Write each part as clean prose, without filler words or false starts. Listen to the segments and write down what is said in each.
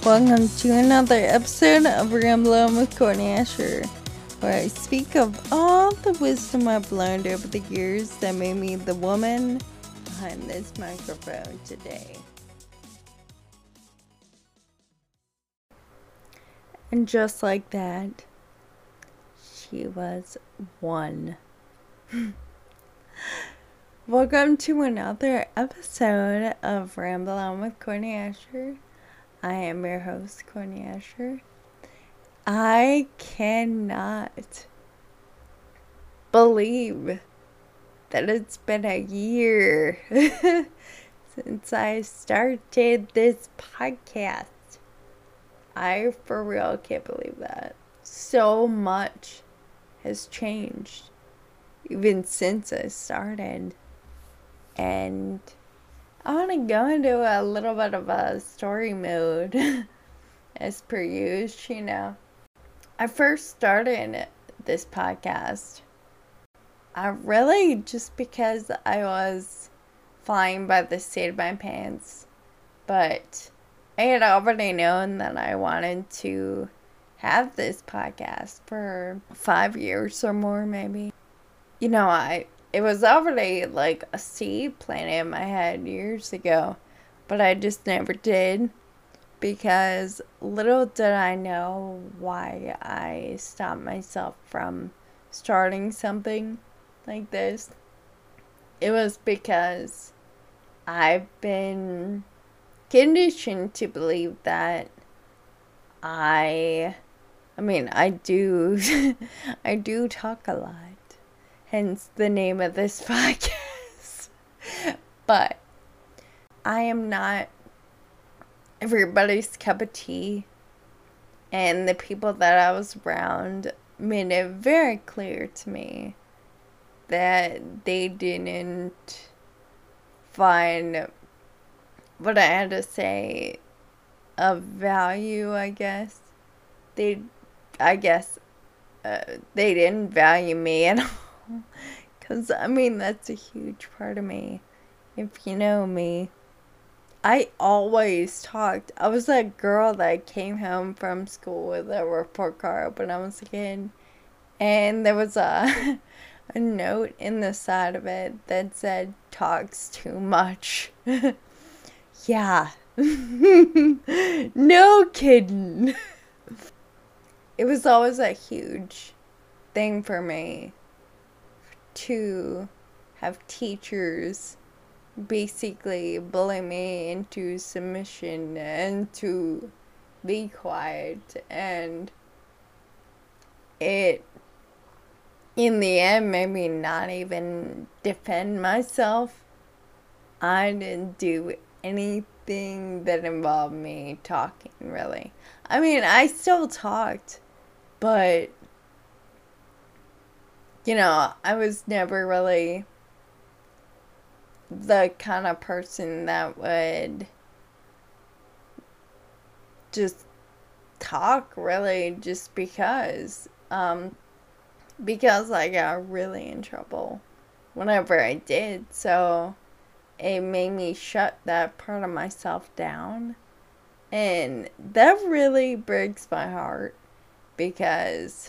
Welcome to another episode of Ramblin' with Courtney Asher, where I speak of all the wisdom I've learned over the years that made me the woman behind this microphone today. And just like that, she was one. Welcome to another episode of Ramble On with Courtney Asher. I am your host, Courtney Asher. I cannot believe that it's been a year since I started this podcast. I for real can't believe that. So much has changed even since I started. And I want to go into a little bit of a story mode, as per usual, you know. I first started this podcast, really just because I was flying by the seat of my pants, but I had already known that I wanted to have this podcast for 5 years or more, maybe. You know, it was already like a seed planted in my head years ago, but I just never did because little did I know why I stopped myself from starting something like this. It was because I've been conditioned to believe that I do I do talk a lot. Hence the name of this podcast. But I am not everybody's cup of tea. And the people that I was around made it very clear to me that they didn't find what I had to say of value, I guess. They didn't value me at all. Because, that's a huge part of me. If you know me, I always talked. I was that girl that came home from school with a report card when I was a kid. And there was a note in the side of it that said, talks too much. Yeah. No kidding. It was always a huge thing for me to have teachers basically bully me into submission and to be quiet, and it in the end made me not even defend myself. I didn't do anything that involved me talking, really. I still talked, but I was never really the kind of person that would just talk, really, just because I got really in trouble whenever I did, so it made me shut that part of myself down, and that really breaks my heart because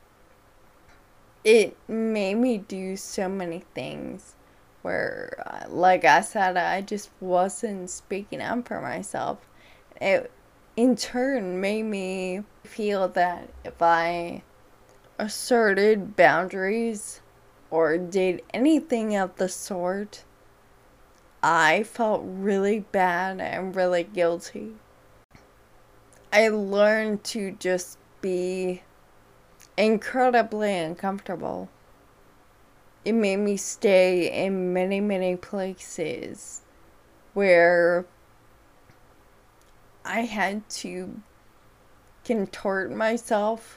it made me do so many things where, like I said, I just wasn't speaking up for myself. It, in turn, made me feel that if I asserted boundaries or did anything of the sort, I felt really bad and really guilty. I learned to just be incredibly uncomfortable. It made me stay in many, many places where I had to contort myself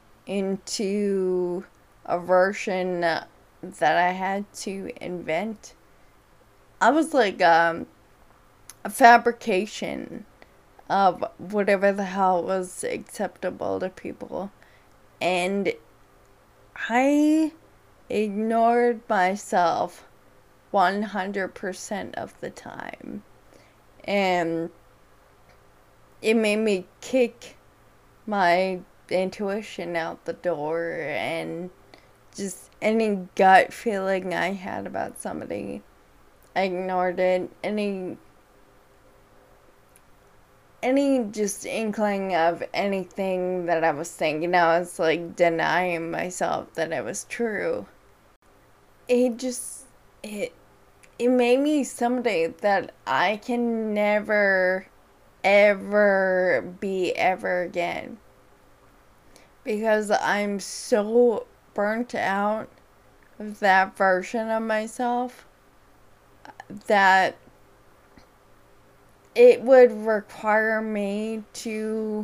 into a version that I had to invent. I was like a fabrication of whatever the hell was acceptable to people. And I ignored myself 100% of the time. And it made me kick my intuition out the door, and just any gut feeling I had about somebody, I ignored it. Any just inkling of anything that I was thinking, I was like denying myself that it was true. It just, it made me somebody that I can never, ever be ever again. Because I'm so burnt out of that version of myself that it would require me to,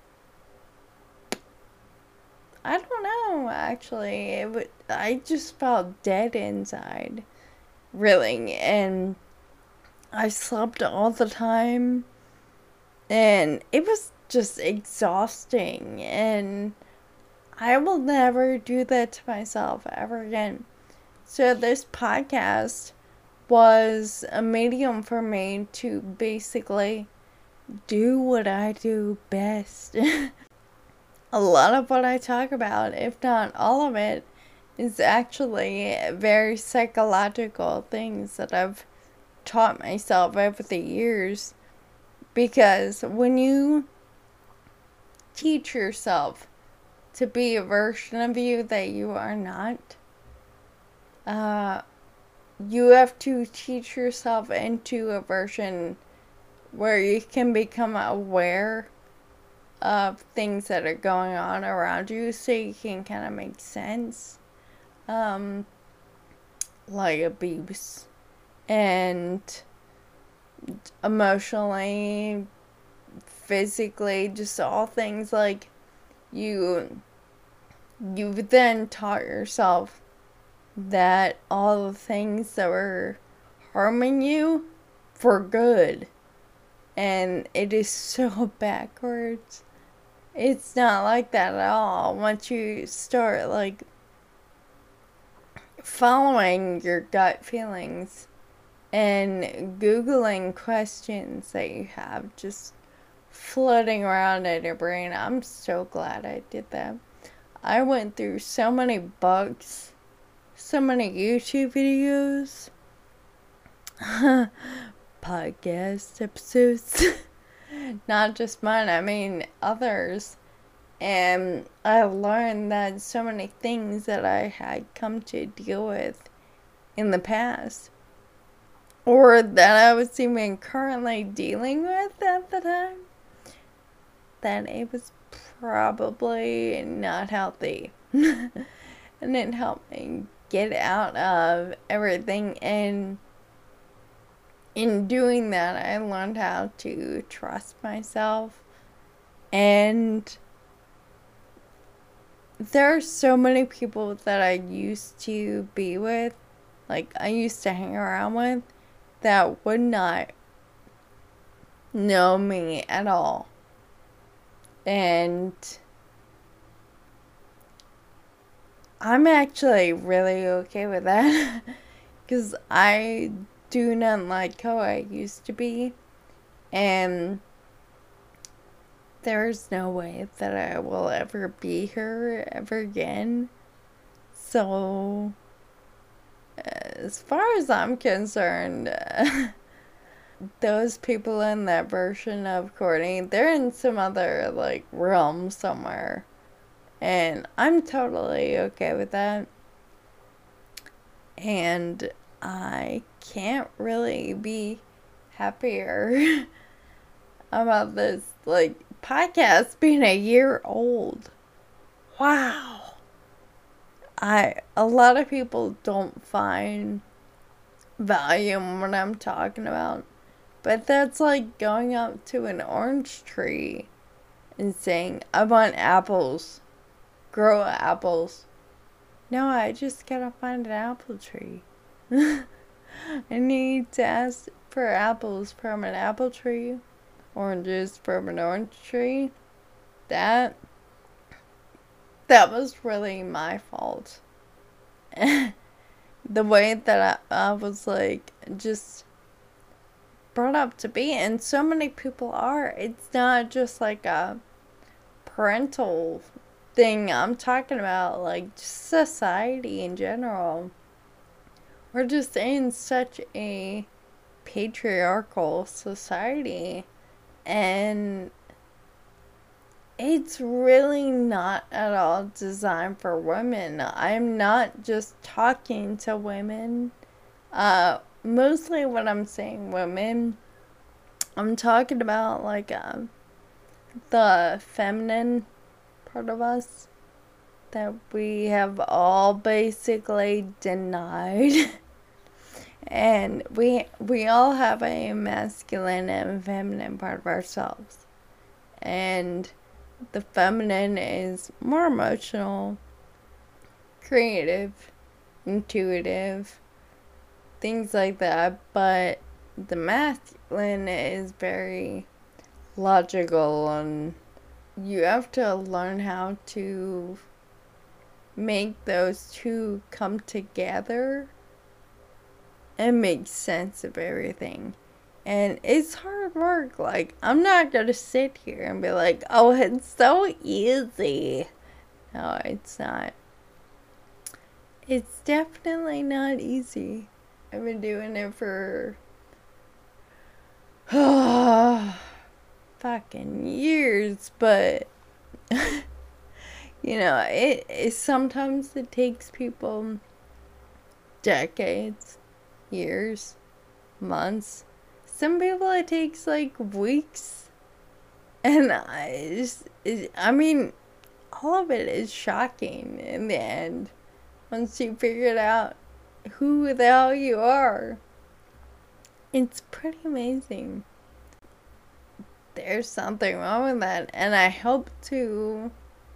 I don't know, actually. I just felt dead inside, really. And I slept all the time. And it was just exhausting. And I will never do that to myself ever again. So this podcast was a medium for me to basically do what I do best. A lot of what I talk about, if not all of it, is actually very psychological things that I've taught myself over the years. Because when you teach yourself to be a version of you that you are not, you have to teach yourself into a version where you can become aware of things that are going on around you, so you can kind of make sense. Like abuse and emotionally, physically, just all things. Like you've then taught yourself that all the things that were harming you for good. And it is so backwards. It's not like that at all. Once you start, like, following your gut feelings and Googling questions that you have just floating around in your brain. I'm so glad I did that. I went through so many books, so many YouTube videos, podcast episodes, not just mine, I mean others. And I learned that so many things that I had come to deal with in the past, or that I was even currently dealing with at the time, that it was probably not healthy. And it helped me get out of everything. And in doing that, I learned how to trust myself. And there are so many people that I used to be with, like I used to hang around with, that would not know me at all. And I'm actually really okay with that. Because I do not like how I used to be. And there's no way that I will ever be her ever again. So, as far as I'm concerned, those people in that version of Courtney, they're in some other, like, realm somewhere. And I'm totally okay with that. And I can't really be happier about this, like, podcast being a year old. Wow. A lot of people don't find value in what I'm talking about. But that's like going up to an orange tree and saying, I want apples. Grow apples. No, I just gotta find an apple tree. I need to ask for apples from an apple tree. Oranges from an orange tree. That was really my fault. The way that I was like, just brought up to be, and so many people are. It's not just like a parental thing. I'm talking about like just society in general. We're just in such a patriarchal society, and it's really not at all designed for women. I'm not just talking to women. Mostly when I'm saying women, I'm talking about like the feminine part of us that we have all basically denied. And we all have a masculine and feminine part of ourselves. And the feminine is more emotional, creative, intuitive, things like that. But the masculine is very logical, and you have to learn how to make those two come together and make sense of everything. And it's hard work. Like, I'm not gonna sit here and be like, oh, it's so easy. No, it's not. It's definitely not easy. I've been doing it for fucking years, but you know, it sometimes it takes people decades, years, months. Some people it takes like weeks. And I mean, all of it is shocking in the end. Once you figure out who the hell you are, it's pretty amazing. There's something wrong with that. And I hope to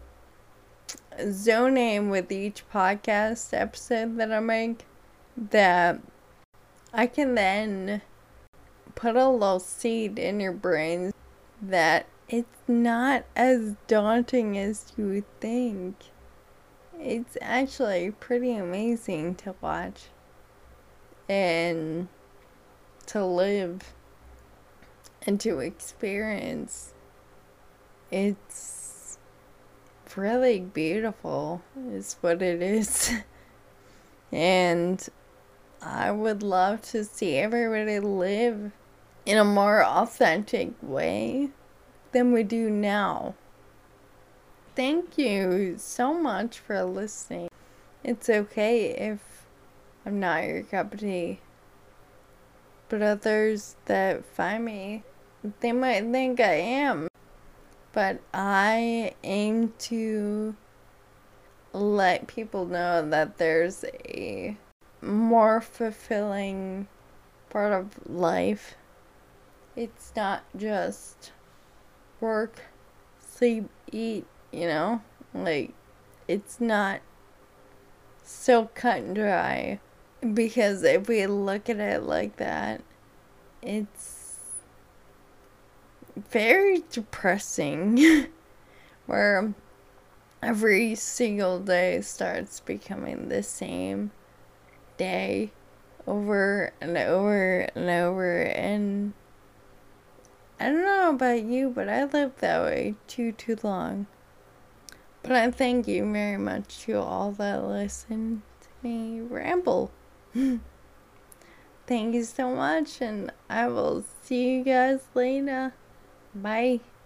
zone in with each podcast episode that I make, that I can then put a little seed in your brain that it's not as daunting as you would think. It's actually pretty amazing to watch and to live and to experience. It's really beautiful, is what it is. And I would love to see everybody live in a more authentic way than we do now. Thank you so much for listening. It's okay if I'm not your cup of tea, but others that find me, they might think I am. But I aim to let people know that there's a more fulfilling part of life. It's not just work, sleep, eat, you know? Like, it's not so cut and dry. Because if we look at it like that, it's very depressing. Where every single day starts becoming the same day over and over and over. And I don't know about you, but I lived that way too long. But I thank you very much to all that listen to me ramble. Thank you so much, and I will see you guys later. Bye.